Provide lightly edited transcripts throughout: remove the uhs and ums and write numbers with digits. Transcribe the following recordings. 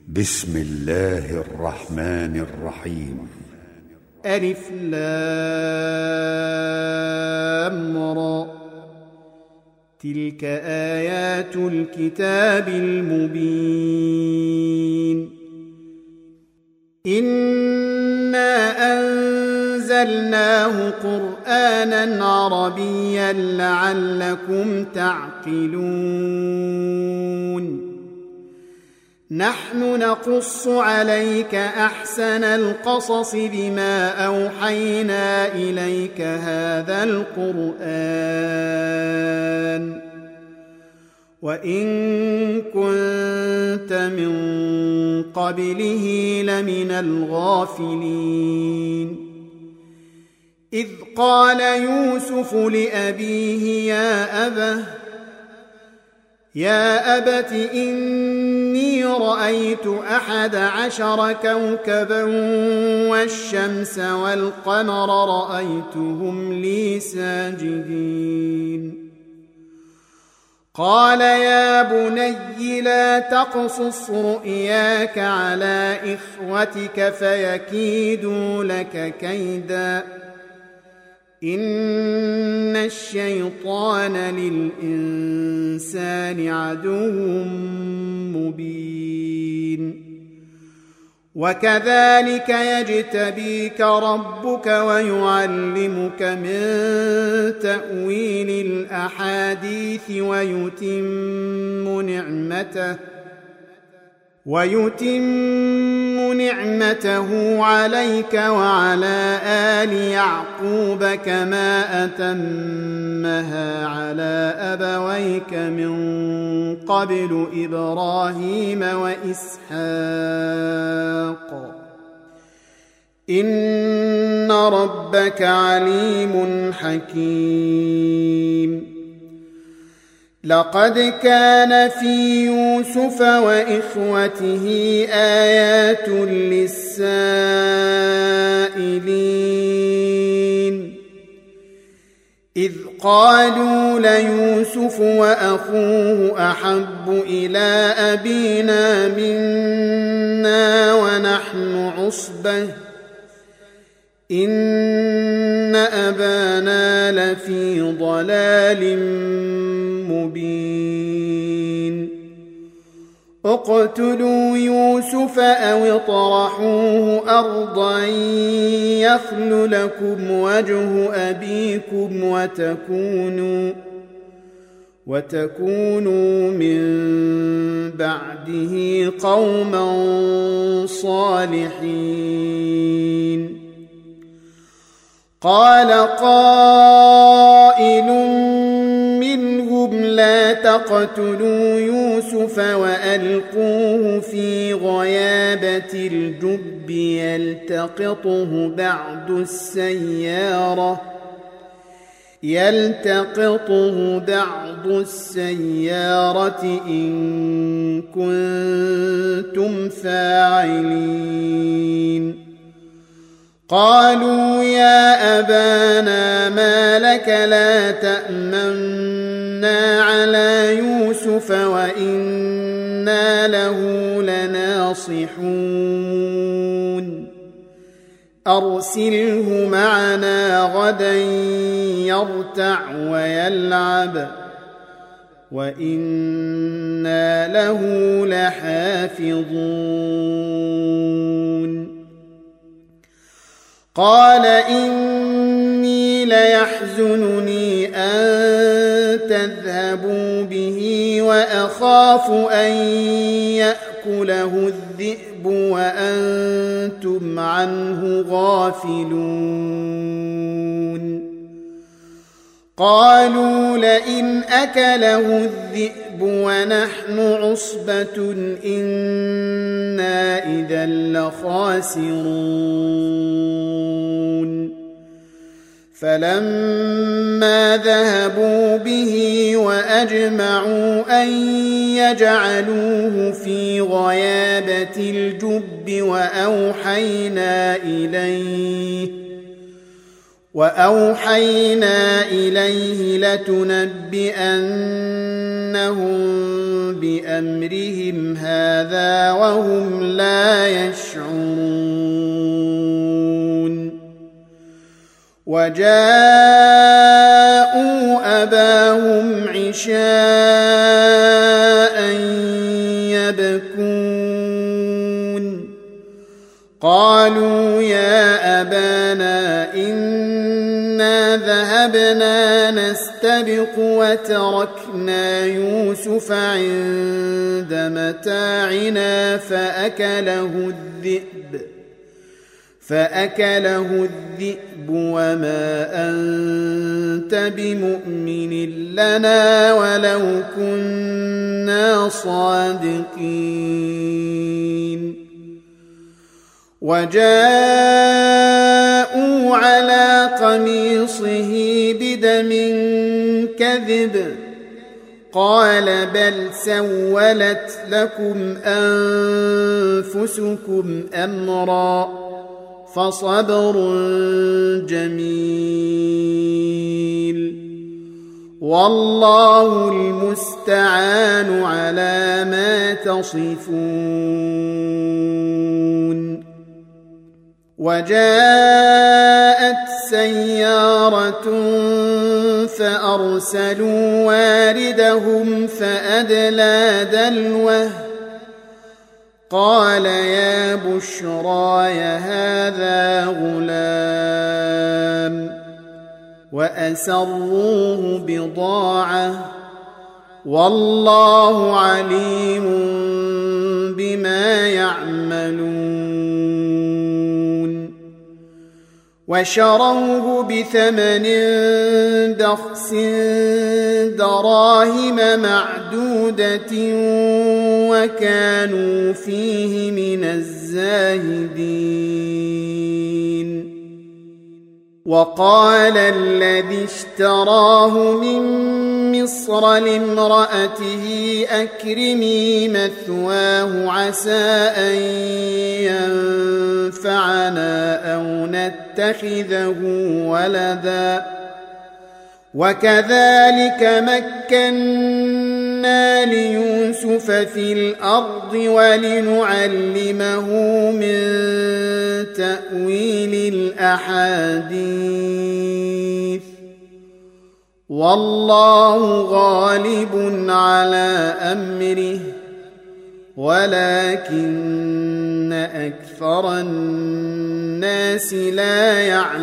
بسم الله الرحمن الرحيم. ألف لام را. تلك آيات الكتاب المبين. إنا أنزلناه قرآنا عربيا لعلكم تعقلون. نحن نقص عليك أحسن القصص بما أوحينا إليك هذا القرآن وإن كنت من قبله لمن الغافلين. إذ قال يوسف لأبيه يا أبت إني رأيت 11 كوكبا والشمس والقمر رأيتهم لي ساجدين. قال يا بني لا تقصص رؤياك على إخوتك فيكيدوا لك كيدا إن الشيطان للإنسان عدو مبين. وكذلك يجتبيك ربك ويعلمك من تأويل الأحاديث ويتم نعمته عليك وعلى آل يعقوب كما أتمها على أبويك من قبل إبراهيم وإسحاق إن ربك عليم حكيم. لقد كان في يوسف وإخوته آيات للسائلين إذ قالوا ليوسف وأخوه أحب إلى أبينا منا ونحن عصبة إن أبانا لفي ضلال مبين. اقتلوا يوسف أو اطرحوه أرضا يخل لكم وجه أبيكم وتكونوا من بعده قوما صالحين. قال قائل منهم لا تقتلوا يوسف وألقوه في غيابة الجب يلتقطه بعض السيارة إن كنتم فاعلين. قالوا يا أبانا ما لك لا تأمنا على يوسف وإنا له لناصحون أرسله معنا غدا يرتع ويلعب وإنا له لحافظون. قال إني ليحزنني أن تذهبوا به وأخاف أن يأكله الذئب وأنتم عنه غافلون. قالوا لئن أكله الذئب ونحن عصبة إنا إذا لخاسرون. فلما ذهبوا به وأجمعوا أن يجعلوه في غيابة الجب وأوحينا إليه لتنبئنهم بأمرهم هذا وهم لا يشعرون وجاءوا أباهم عشاء يبكون قالوا يا أبانا إنا ذهبنا نستبق وتركنا يوسف عند متاعنا فأكله الذئب وما أنت بمؤمن لنا ولو كنا صادقين وجاءوا على قميصه بدم كذب قال بل سولت لكم أنفسكم أمرا فصبر جميل والله المستعان على ما تصفون وجاءت سيارة فأرسلوا واردهم فأدلى دلوه قال يا بشراي هذا غلام وأسروه بضاعة والله عليم بما يعملون وشروه بثمن بخس دراهم معدودة وكانوا فيه من الزاهدين وقال الذي اشتراه من مصر لامرأته أكرمي مثواه عسى أن ينفعنا أو نتخذه ولدا وكذلك مكنا ليوسف في الأرض ولنعلمه من تأويل الأحاديث والله غالب على أمره ولكن أكثر الناس لا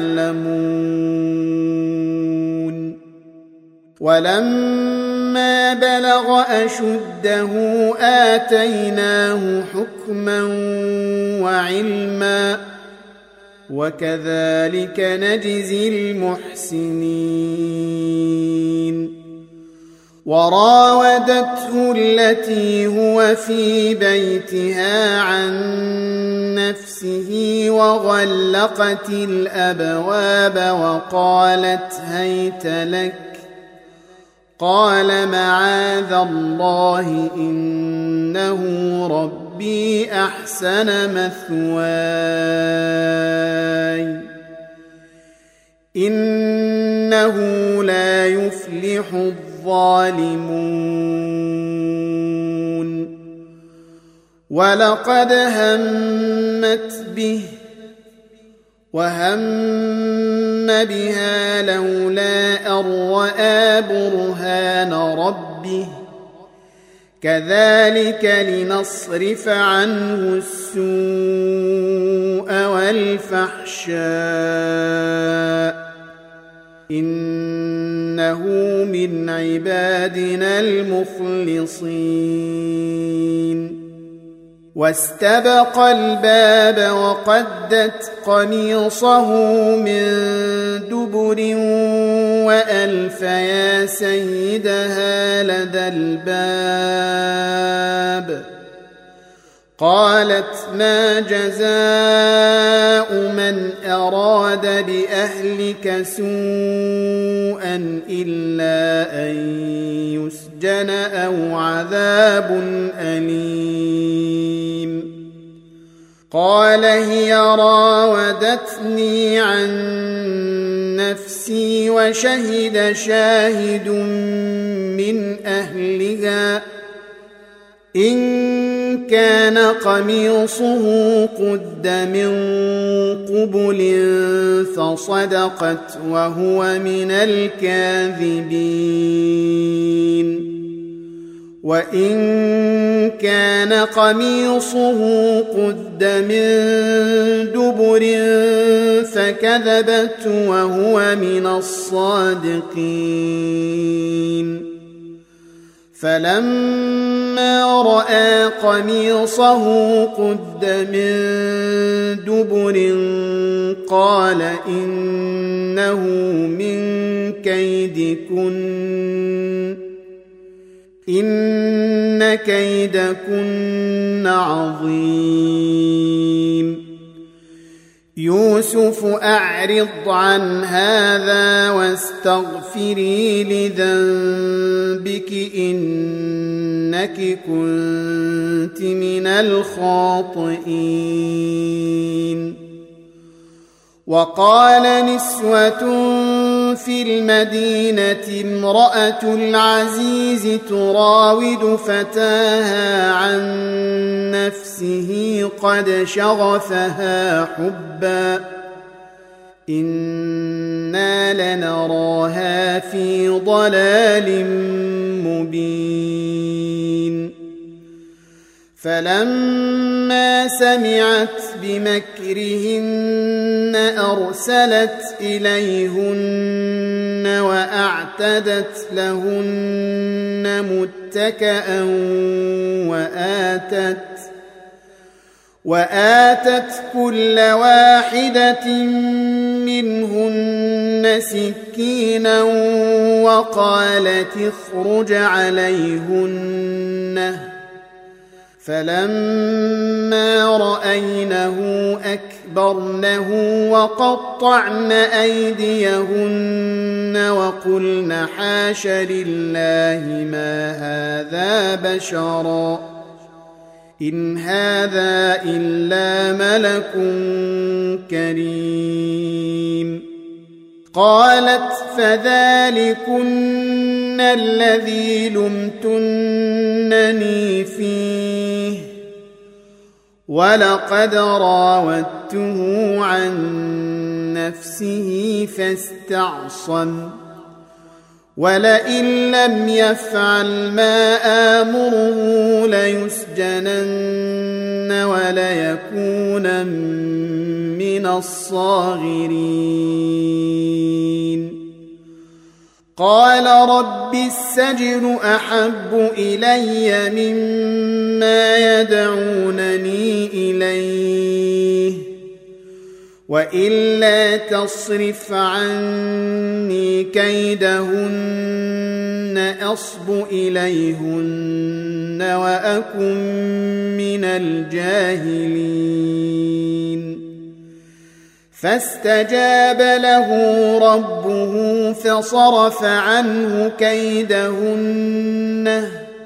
يعلمون ولما بلغ أشده آتيناه حكما وعلما وكذلك نجزي المحسنين وراودته التي هو في بيتها عن نفسه وغلقت الأبواب وقالت هيت لك قال معاذ الله إنه ربي أحسن مثواي إنه لا يفلح الظالمون ولقد همت به وهم بها لولا أن رأى برهان ربه كذلك لنصرف عنه السوء والفحشاء إنه من عبادنا المخلصين واستبق الباب وقدت قميصه من دبر وألف يا سيدها لدى الباب قالت ما جزاء من أراد بأهلك سوءا إلا أن يسجن أو عذاب أليم قال هي راودتني عن نفسي وشهد شاهد من أهلها إن كان قميصه قد من قبل فصدقت وهو من الكاذبين وإن كان قميصه قد من دبر فكذبت وهو من الصادقين فلما رأى قميصه قد من دبر قال إنه من كيدكن إن كيدكن عظيم يوسف أعرض عن هذا واستغفري لذنبك إنك كنت من الخاطئين وقال نسوة في المدينة امرأة العزيز تراود فتاها عن نفسه قد شغفها حبا إنا لنراها في ضلال مبين فلما سمعت بمكرهن أرسلت إليهن وأعتدت لهن متكأ وآتت كل واحدة منهن سكينا وقالت اخرج عليهن فلما رأينه أكبرنه وقطعن أيديهن وقلن حاش لله ما هذا بشرا إن هذا إلا ملك كريم قالت فذلكن الذي لمتنني فيه ولقد راودته عن نفسه فاستعصم ولئن لم يفعل ما آمره ليسجنن وليكون من الصاغرين قال رب السجن أحب إلي مما يدعونني إليه وإلا تصرف عني كيدهن أصب إليهن وأكن من الجاهلين فاستجاب له ربه فصرف عنه كيدهن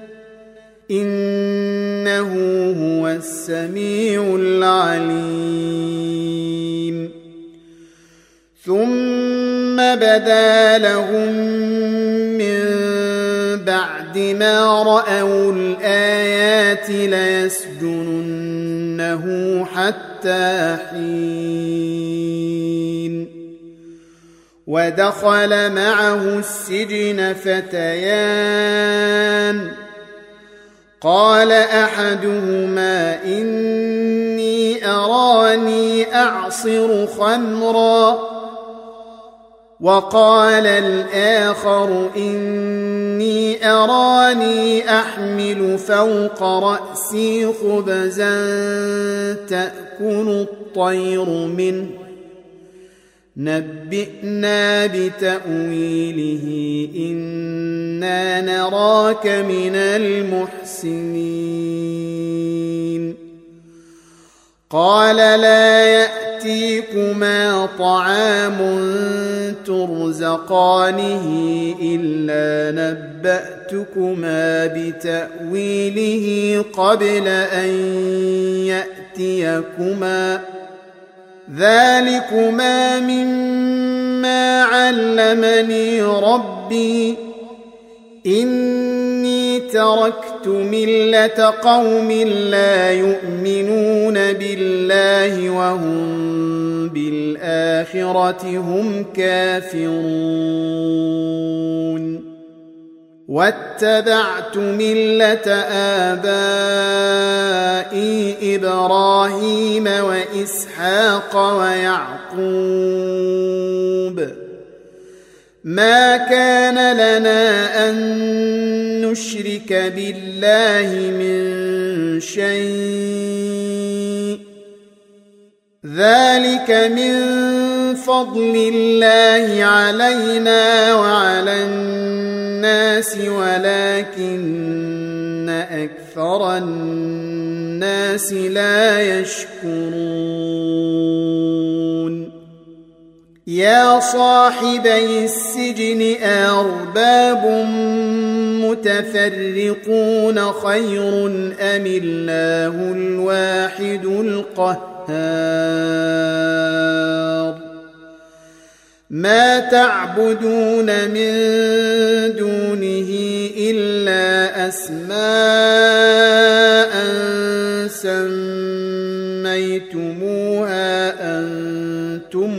إنه هو السميع العليم ثم بدا لهم من بعد ما رأوا الآيات ليسجننه حتى حين ودخل معه السجن فتيان قال أحدهما إني أراني أعصر خمرا وقال الآخر إني أراني أحمل فوق رأسي خبزا تأكل الطير منه نبئنا بتأويله إنا نراك من المحسنين قال لا يأتيكما طعام ترزقانه إلا نبأتكما بتأويله قبل أن يأتيكما ذلكما مما علمني ربي إني تركت ملة قوم لا يؤمنون بالله وهم بالآخرة هم كافرون واتبعت ملة آبائي إبراهيم وإسحاق ويعقوب ما كان لنا أن نشرك بالله من شيء ذلك من فضل الله علينا وعلى الناس ولكن أكثر الناس لا يشكرون يا صاحبي السجن أرباب متفرقون خير أم الله الواحد القهار ما تعبدون من دونه إلا أسماء سميتموها أنتم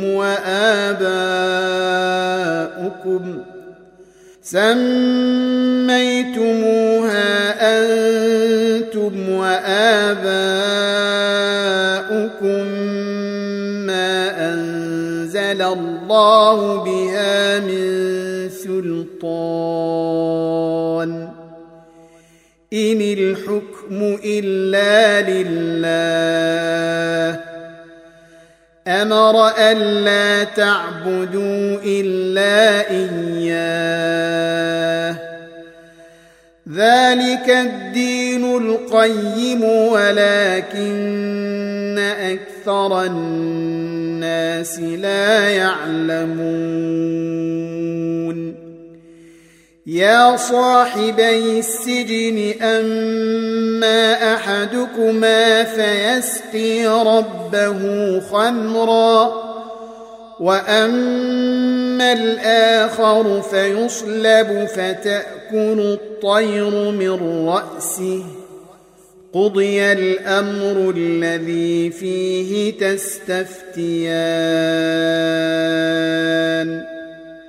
وآباؤكم ما أنزل الله بها من سلطان إن الحكم إلا لله أمر ألا تعبدوا إلا إياه ذلك الدين القيم ولكن أكثر الناس لا يعلمون يا صاحبي السجن أما أحدكما فيسقي ربه خمرا وأما الآخر فيصلب فتأكل الطير من رأسه قضي الأمر الذي فيه تستفتيان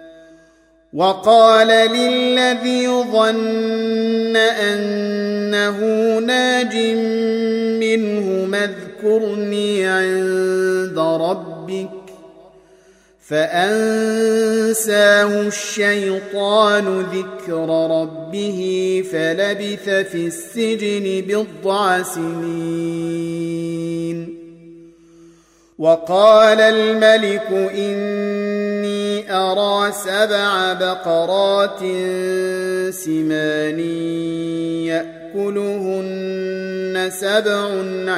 وقال للذي ظن أنه ناج منه اذكرني عند ربك فأنساه الشيطان ذكر ربه فلبث في السجن 10 سنين وقال الملك إني أرى 7 بقرات سمان يأكلهن 7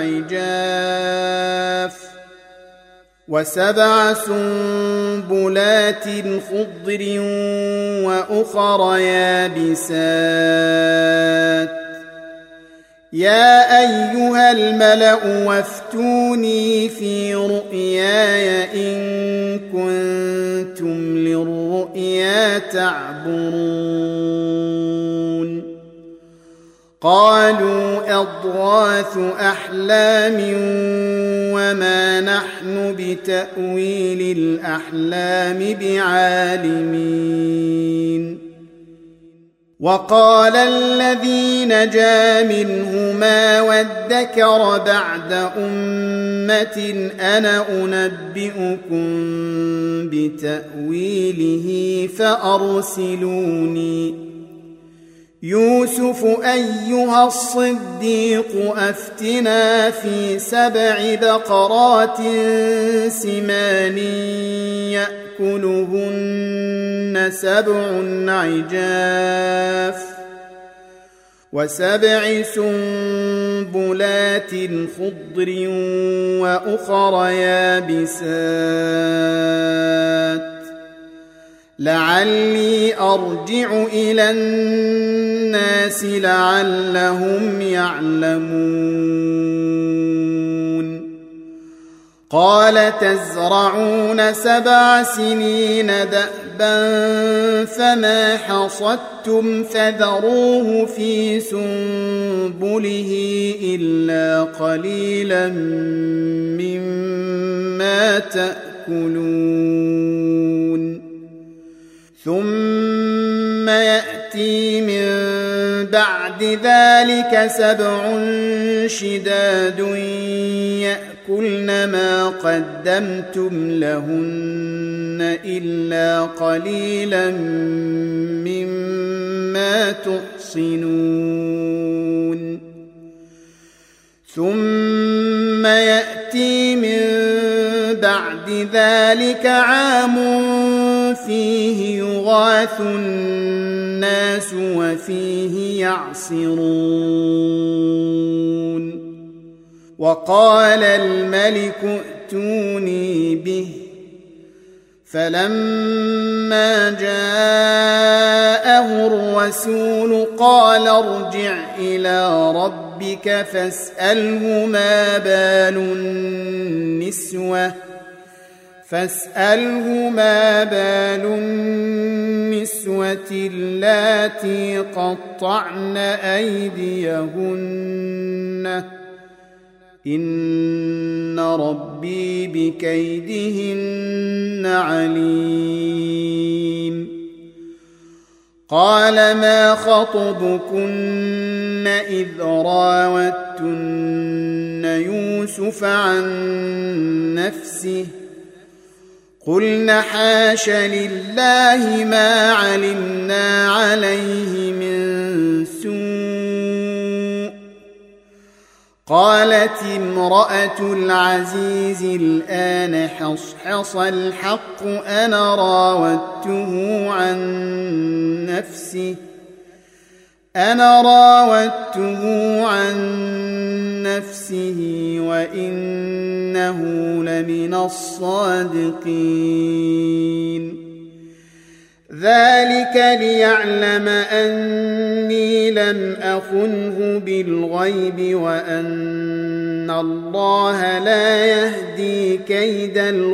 عجاف و7 سنبلات خضر وأخر يابسات يا أيها الملأ وافتوني في رؤياي إن كنتم للرؤيا تعبرون قالوا أضغاث أحلام وما نحن بتأويل الأحلام بعالمين وقال الذي نجا منهما وادكر بعد أمة أنا أنبئكم بتأويله فأرسلوني يوسف أيها الصديق أفتنا في 7 بقرات سمان يأكلهن 7 عجاف و7 سنبلات خضر وأخر يابسات لعلي أرجع إلى الناس لعلهم يعلمون قال تزرعون 7 سنين دأبا فما حصدتم فذروه في سنبله إلا قليلا مما تأكلون ثم يأتي من بعد ذلك 7 شداد يأكلن ما قدمتم لهن إلا قليلا مما تحصنون ثم يأتي من بعد ذلك عام فيه يغاث الناس وفيه يعصرون وقال الملك ائتوني به فلما جاءه الرسول قال ارجع إلى ربك فاسأله ما بال النسوة اللاتي قطعن أيديهن إن ربي بكيدهن عليم قال ما خطبكن إذ راوتن يوسف عن نفسه قلنا حاش لله ما علمنا عليه من سوء قالت امرأة العزيز الآن حصحص الحق أنا راودته عن نفسه وإنه لمن الصادقين ذلك ليعلم أني لم أخنه بالغيب وأن الله لا يهدي كيد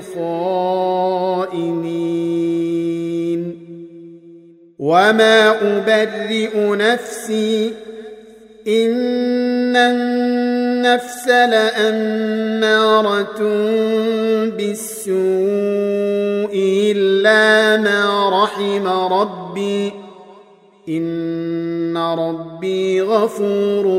الخائنين وما أبرئ نفسي إن النفس لأمارة بالسوء إلا ما رحم ربي إن ربي غفور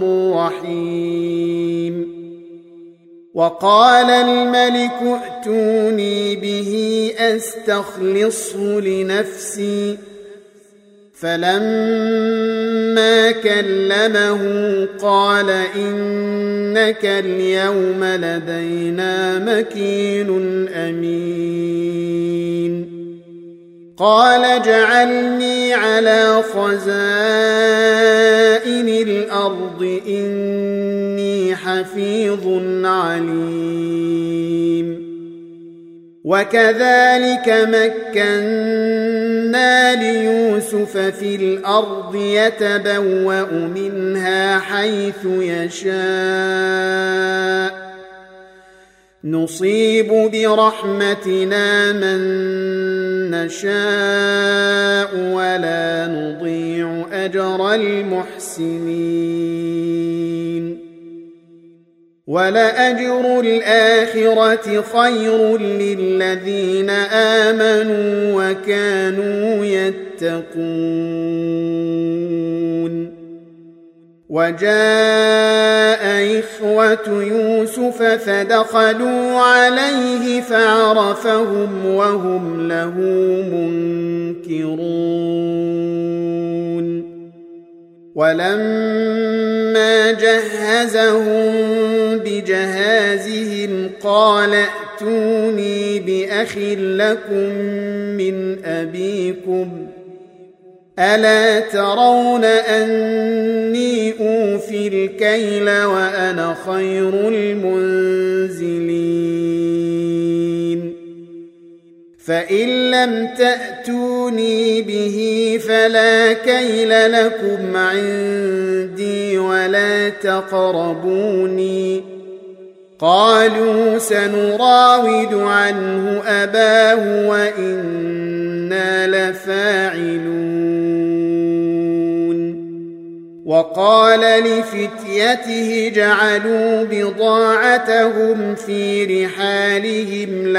رحيم وقال الملك ائتوني به أستخلصه لنفسي فلما كلمه قال إنك اليوم لدينا مكين أمين قال اجعلني على خزائن الأرض إني حفيظ عليم وكذلك مكنا ليوسف في الأرض يتبوأ منها حيث يشاء نصيب برحمتنا من نشاء ولا نضيع أجر المحسنين ولأجر الآخرة خير للذين آمنوا وكانوا يتقون وجاء إخوة يوسف فدخلوا عليه فعرفهم وهم له منكرون ولما جهزهم بجهازهم قال ائتوني بأخ لكم من أبيكم ألا ترون أني أوفي الكيل وأنا خير المنزلين فإن لم تأتوني به فلا كيل لكم عندي ولا تقربوني قالوا سنراود عنه أباه وإنا لفاعلون. وقال لفتيته جعلوا بضاعتهم في رحالهم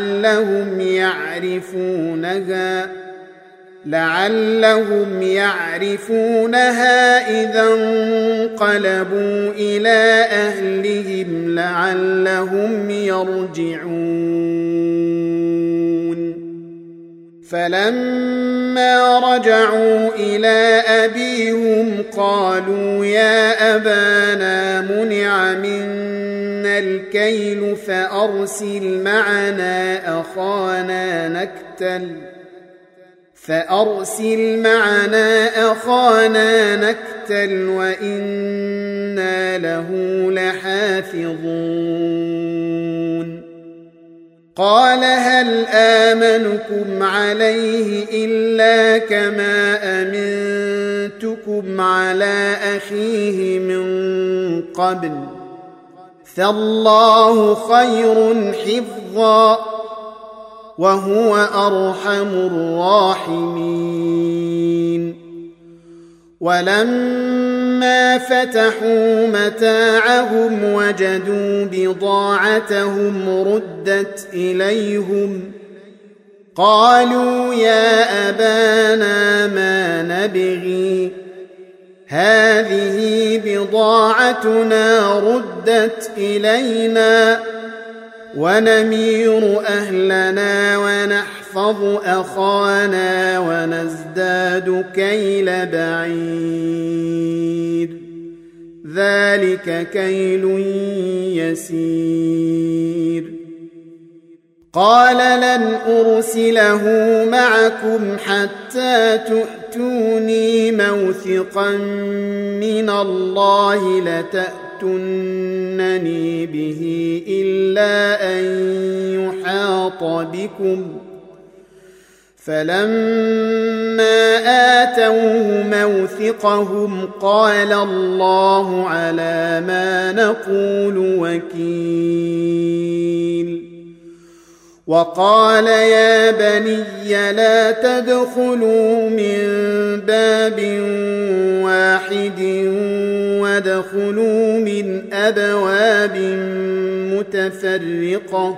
لعلهم يعرفونها إذا انقلبوا إلى أهلهم لعلهم يرجعون. فلما رجعوا إلى أبيهم قالوا يا أبانا منع منا الكيل فأرسل معنا أخانا نكتل وإنا له لحافظون. قال هل آمنكم عليه إلا كما أمنتكم على أخيه من قبل فالله خير حفظا وهو أرحم الراحمين. ولما فتحوا متاعهم وجدوا بضاعتهم ردت إليهم قالوا يا أبانا ما نبغي هذه بضاعتنا ردت إلينا ونمير أهلنا ونحفظ أخانا ونزداد كيل بعير ذلك كيل يسير. قال لن أرسله معكم حتى تؤتوني موثقا من الله لتأتونني به إلا أن يحاط بكم. فلما آتوه موثقهم قال الله على ما نقول وكيل. وقال يا بني لا تدخلوا من باب واحد وادخلوا من أبواب متفرقة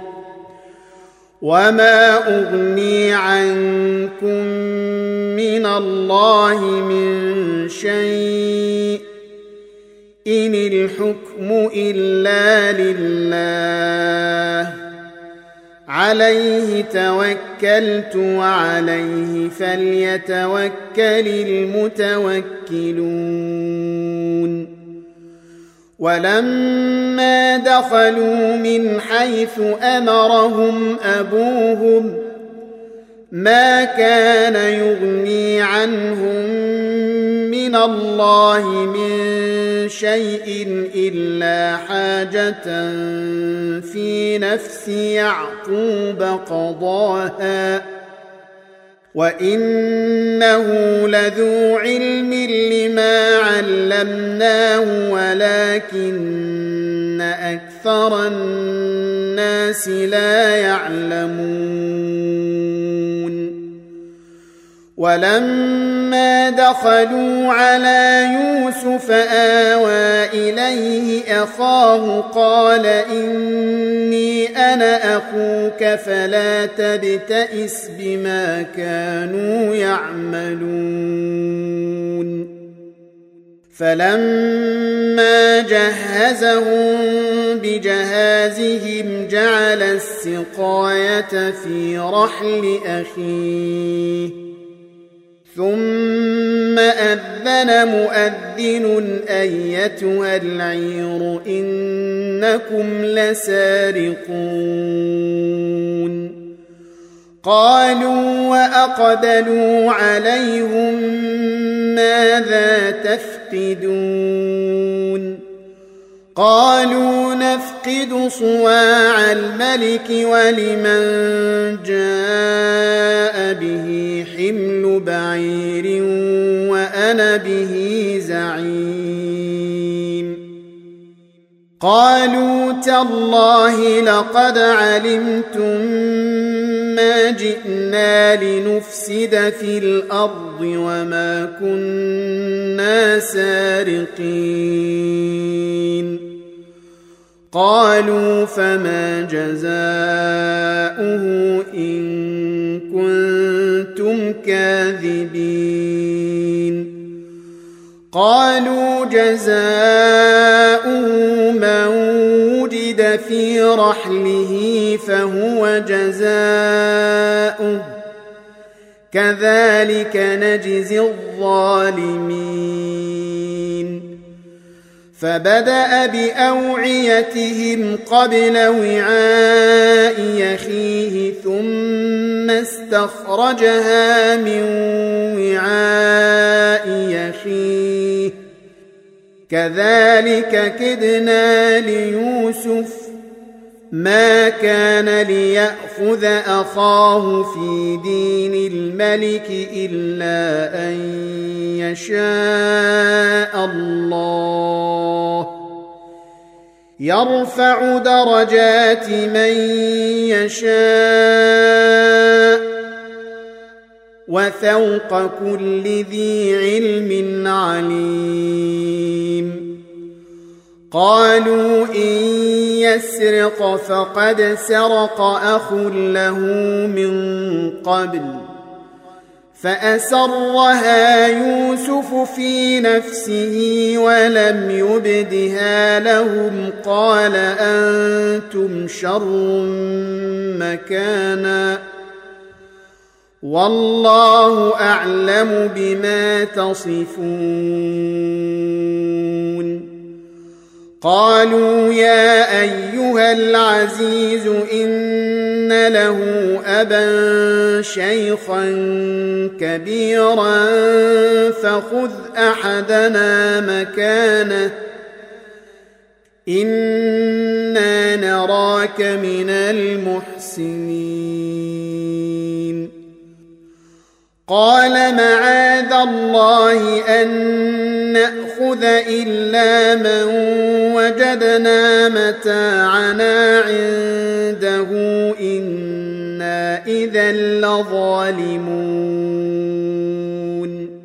وما أغني عنكم من الله من شيء إن الحكم إلا لله عليه توكلت وعليه فليتوكل المتوكلون. ولما دخلوا من حيث أمرهم أبوهم ما كان يغني عنهم من الله من شيء إلا حاجة في نفس يعقوب قضاها وإنه لذو علم لما علمناه ولكن أكثر الناس لا يعلمون. ولما دخلوا على يوسف آوى إليه أخاه قال إني أنا أخوك فلا تبتئس بما كانوا يعملون. فلما جهزهم بجهازهم جعل السقاية في رحل أخيه ثم أذن مؤذن أيتها العير إنكم لسارقون. قالوا وأقبلوا عليهم ماذا تفقدون. قالوا نفقد صواع الملك ولمن جاء به حمل بعير وأنا به زعيم. قالوا تالله لقد علمتم ما جئنا لنفسد في الأرض وما كنا سارقين قالوا فما جزاؤه إن كنتم كاذبين قالوا جزاؤه من وجد في رحله فهو جزاؤه كذلك نجزي الظالمين فبدأ بأوعيتهم قبل وعاء أخيه ثم استخرجها من وعاء أخيه كذلك كدنا ليوسف ما كان ليأخذ أخاه في دين الملك إلا أن يشاء الله يرفع درجات من يشاء وفوق كل ذي علم عليم قالوا إن يسرق فقد سرق أخ له من قبل فأسرها يوسف في نفسه ولم يبدها لهم قال أنتم شر مكانا والله أعلم بما تصفون قالوا يا أيها العزيز إن له أبا شيخا كبيرا فخذ أحدنا مكانه إنا نراك من المحسنين قال معاذ الله أن نأخذ إلا من وجدنا متاعنا عنده إنا إذا لظالمون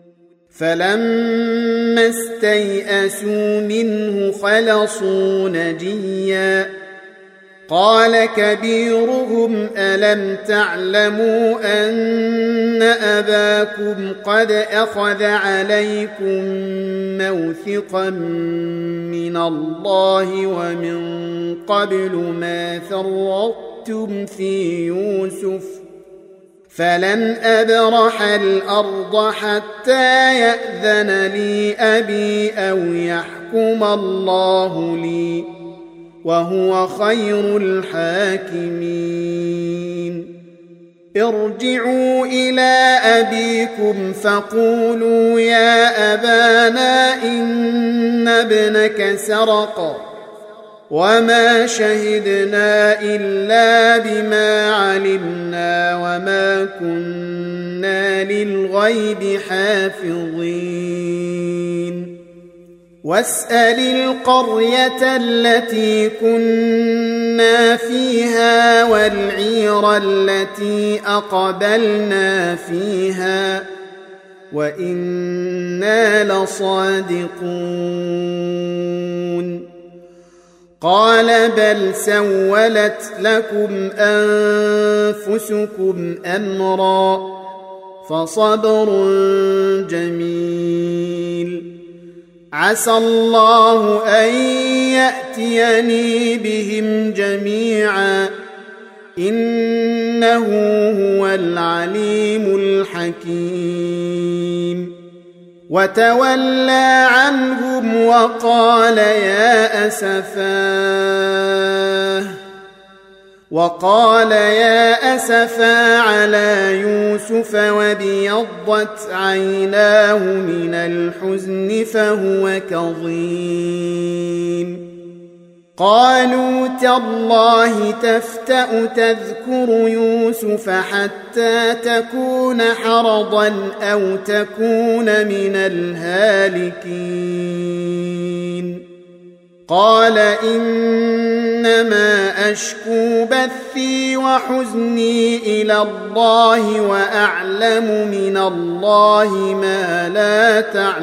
فلما استيئسوا منه خلصوا نجيا قال كبيرهم ألم تعلموا أن أباكم قد أخذ عليكم موثقا من الله ومن قبل ما فرطتم في يوسف فلن أبرح الأرض حتى يأذن لي أبي أو يحكم الله لي وهو خير الحاكمين ارجعوا إلى أبيكم فقولوا يا أبانا إن ابنك سرق وما شهدنا إلا بما علمنا وما كنا للغيب حافظين واسأل القرية التي كنا فيها والعير التي أقبلنا فيها وإنا لصادقون قال بل سولت لكم أنفسكم أمرا فصبر جميل عسى الله أن يأتيني بهم جميعا إنه هو العليم الحكيم وتولى عنهم وقال يا أسفا على يوسف وابيضت عيناه من الحزن فهو كظيم قالوا تالله تفتأ تذكر يوسف حتى تكون حرضا أو تكون من الهالكين قال إنما أشكو بثي وحزني إلى الله وأعلم من الله ما لا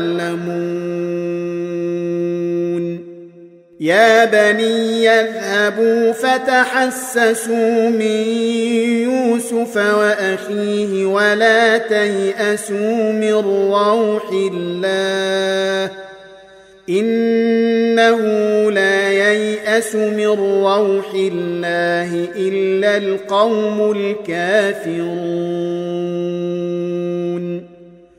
تعلمون يا بني يذهبوا فتحسسوا من يوسف وأخيه ولا تيأسوا من روح الله إنه لا ييأس من روح الله إلا القوم الكافرون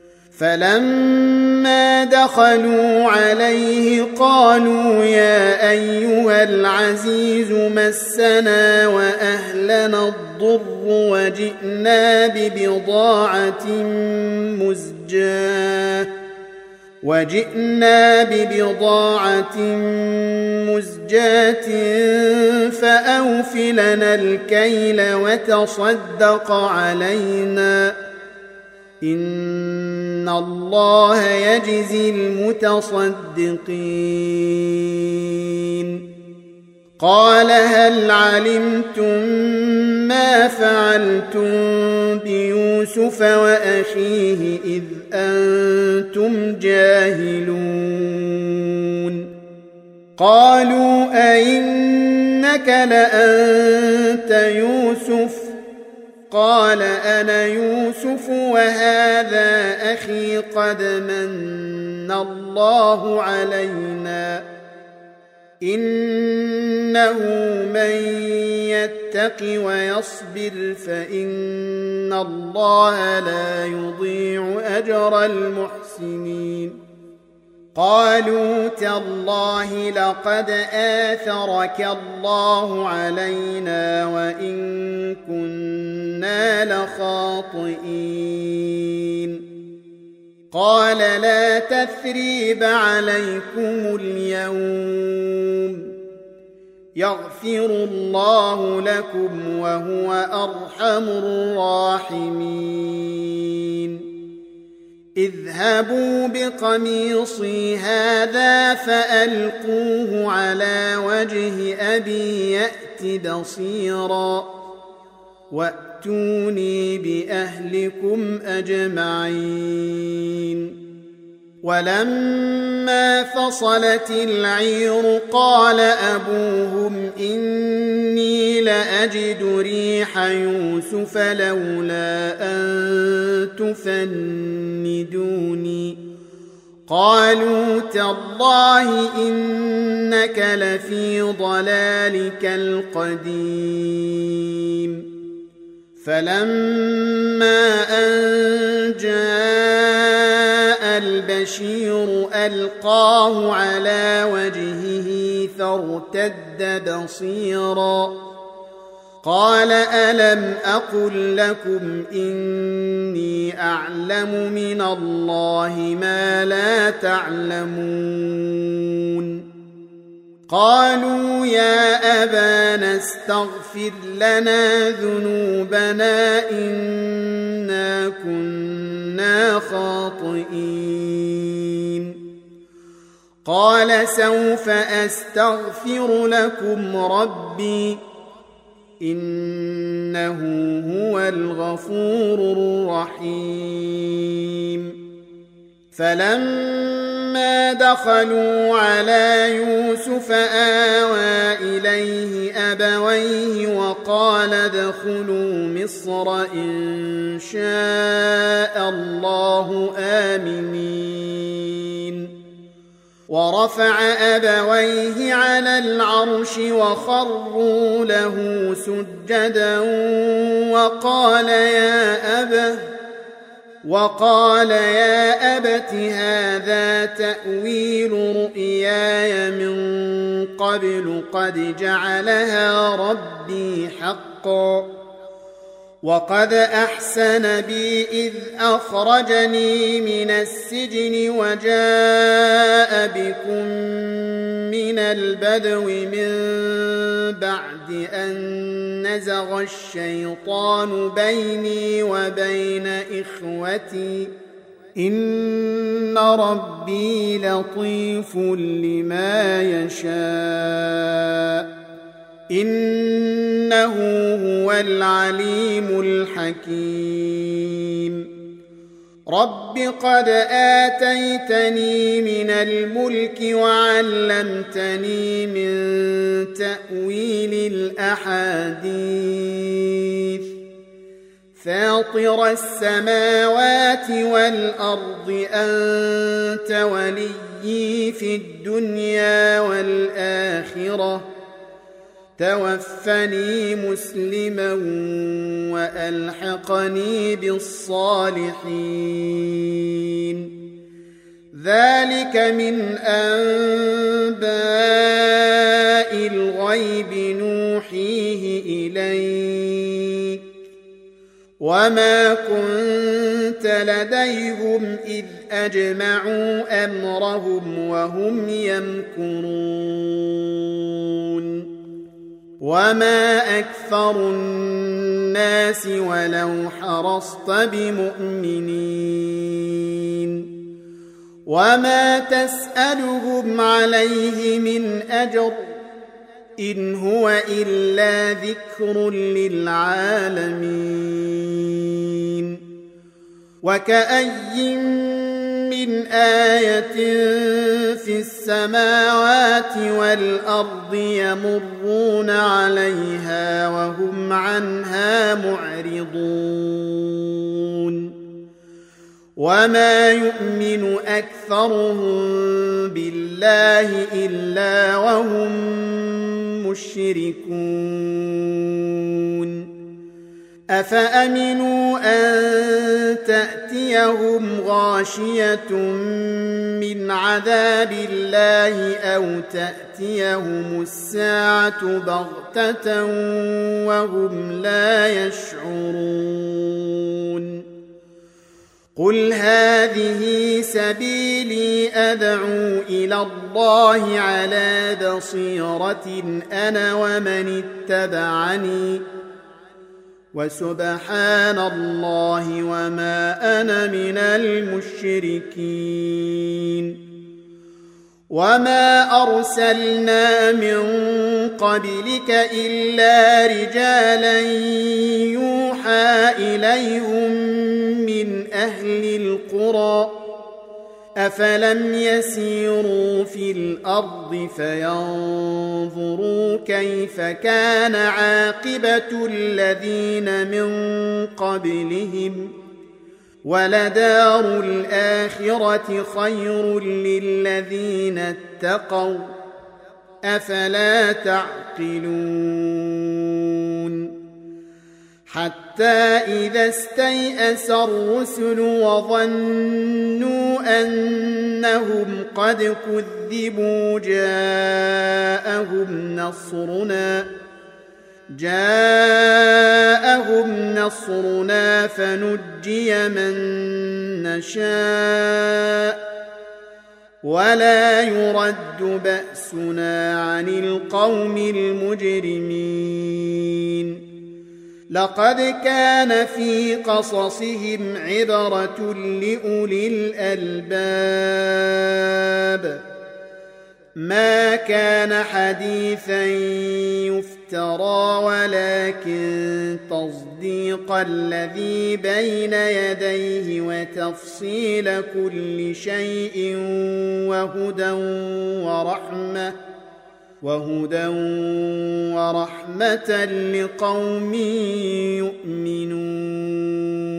فلما دخلوا عليه قالوا يا أيها العزيز مسنا وأهلنا الضر وجئنا ببضاعة مزجاة فأوف لنا الكيل وتصدق علينا إن الله يجزي المتصدقين قال هل علمتم ما فعلتم بيوسف وأخيه إذ أنتم جاهلون قالوا أئنك لأنت يوسف قال أنا يوسف وهذا أخي قد من الله علينا إنه من يتق ويصبر فإن الله لا يضيع أجر المحسنين قالوا تالله لقد آثرك الله علينا وإن كنا لخاطئين قال لا تثريب عليكم اليوم يغفر الله لكم وهو أرحم الراحمين اذهبوا بقميصي هذا فألقوه على وجه أبي يأت بصيرا وأتوني بأهلكم أجمعين ولما فصلت العير قال أبوهم إني لأجد ريح يوسف لولا أن تفندوني قالوا تالله إنك لفي ضلالك القديم فلما أن جاء البشير ألقاه على وجهه فارتد بصيرا قال ألم أقل لكم إني أعلم من الله ما لا تعلمون قالوا يا أبانا استغفر لنا ذنوبنا إنا كنا خاطئين قال سوف أستغفر لكم ربي إنه هو الغفور الرحيم فلما دخلوا على يوسف آوى إليه أبويه وقال ادخلوا مصر إن شاء الله آمنين ورفع أبويه على العرش وخروا له سجدا وقال يا أبت هذا تأويل رؤياي من قبل قد جعلها ربي حقا وقد أحسن بي إذ أخرجني من السجن وجاء بكم من البدو من بعد أن نزغ الشيطان بيني وبين إخوتي إن ربي لطيف لما يشاء إنه هو العليم الحكيم رب قد آتيتني من الملك وعلمتني من تأويل الأحاديث فاطر السماوات والأرض أنت وليي في الدنيا والآخرة توفني مسلما وألحقني بالصالحين ذلك من أنباء الغيب نوحيه إليك وما كنت لديهم إذ أجمعوا أمرهم وهم يمكرون وما أكثر الناس ولو حرصت بمؤمنين وما تسألهم عليه من أجر إن هو إلا ذكر للعالمين وكأي من آية في السماوات والأرض يمرون عليها وهم عنها معرضون وما يؤمن أكثرهم بالله إلا وهم مشركون أفأمنوا أن تأتيهم غاشية من عذاب الله أو تأتيهم الساعة بغتة وهم لا يشعرون قل هذه سبيلي أدعو إلى الله على بصيرة أنا ومن اتبعني وسبحان الله وما أنا من المشركين وما أرسلنا من قبلك إلا رجالا يوحى إليهم من أهل القرى أفلم يسيروا في الأرض فينظروا كيف كان عاقبة الذين من قبلهم ولدار الآخرة خير للذين اتقوا أفلا تعقلون حتى إذا استيأس الرسل وظنوا أنهم قد كذبوا جاءهم نصرنا فنجي من نشاء ولا يرد بأسنا عن القوم المجرمين لقد كان في قصصهم عبرة لأولي الألباب ما كان حديثا يفترى ولكن تصديق الذي بين يديه وتفصيل كل شيء وهدى ورحمة لقوم يؤمنون